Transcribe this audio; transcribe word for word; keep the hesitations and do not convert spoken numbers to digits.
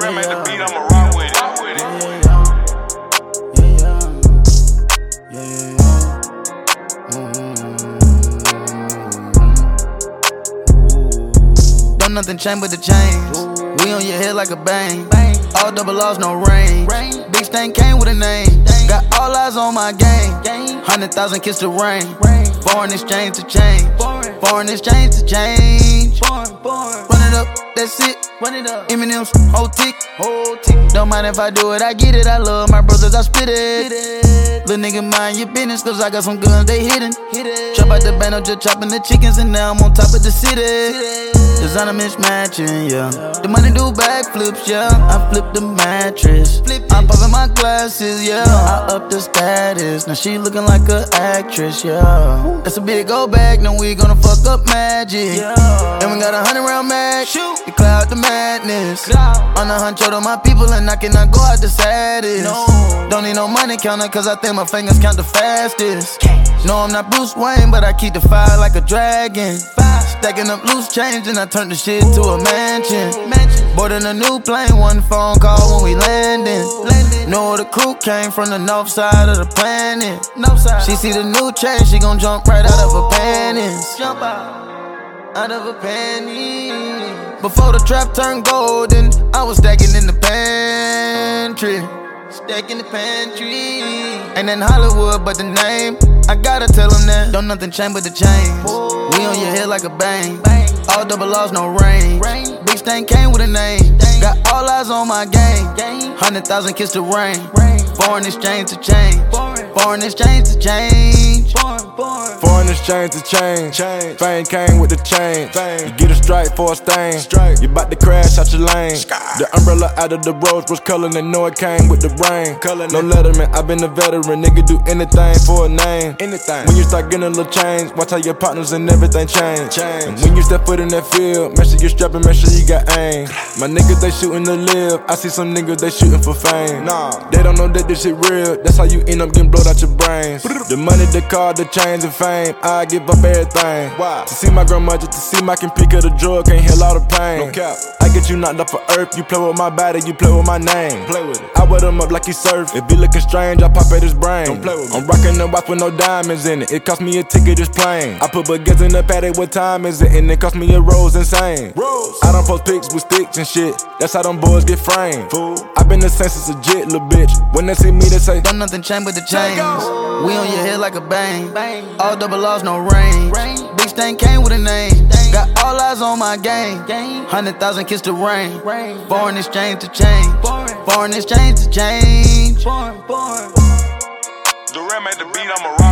Durant made the beat, I'ma rock with it. Rock with it. Yeah, yeah, yeah, yeah, yeah. Mm-hmm. Don't nothing change but the change. We on your head like a bang. All double laws, no range. Big stain came with a name. Got all eyes on my game. Hundred thousand kiss the rain. Foreign exchange to change. Foreign exchange to change. Run it up, that's it. Run it up. Eminem's whole tick. Whole tick. Don't mind if I do it, I get it. I love my brothers, I spit it. Little nigga, mind your business, cause I got some guns, they hidden. Chop out the band, I'm just chopping the chickens, and now I'm on top of the city. Designer mismatching, yeah. The money do backflips, yeah. I flip the mattress. I'm popping my glasses, yeah. I up the status. Now she looking like an actress, yeah. That's a big old bag, now we gonna fuck up magic. And we got a hundred round mag. To cloud the madness. On the hunt, to my people, and I cannot go out the saddest. Don't need no money counter, cause I think my fingers count the fastest. No, I'm not Bruce Wayne, but I keep the fire like a dragon. Stacking up loose change, and I turn the shit to a mansion. Boarding a new plane, one phone call when we landing. Know the crew came from the north side of the planet. She see the new chain, she gon' jump right out of her panties. Jump out, out of her panties. Before the trap turned golden, I was stacking in the pantry. Stack in the pantry. Ain't in Hollywood, but the name, I gotta tell them that. Don't nothing change but the change. We on your head like a bang. All double laws, no range. Big stain came with a name. Got all eyes on my game. Hundred thousand kiss the rain. Foreign exchange to change. Foreign exchange to change. Foreign exchange to change. Fame came with the change. You get a strike for a stain. You bout to crash out your lane. The umbrella out of the rose was color, and know it came with the rain. No letterman, I been a veteran. Nigga do anything for a name. When you start getting a little change, watch how your partners and everything change. And when you step foot in that field, make sure you strapping, make sure you got aim. My niggas, they shooting to live. I see some niggas, they shooting for fame. Nah, they don't know that this shit real. That's how you end up getting blowed out your brains. The money, the car, the chains and fame, I give up everything. Why? To see my grandmother, to see my computer, the drug can't heal all the pain. No cap. I get you knocked up for earth. You play with my body, you play with my name. Play with it. I wear them up like he surf. If he looking strange, I pop at his brain. Don't play with me. I'm rocking the watch with no diamonds in it. It cost me a ticket, this plane. I put baguettes in the paddock, what time is it? And it cost me a rose insane. Rose. I don't post pics with sticks and shit. That's how them boys get framed. Fool. I been the same since a jit, little bitch. When they see me, they say, don't nothing change but the change. We on your head like a bang. All double laws, no range. Big stain came with a name. Got all eyes on my game. Hundred thousand kiss the rain. Foreign exchange to change. Foreign exchange to change. Durant made the beat, I'ma rock.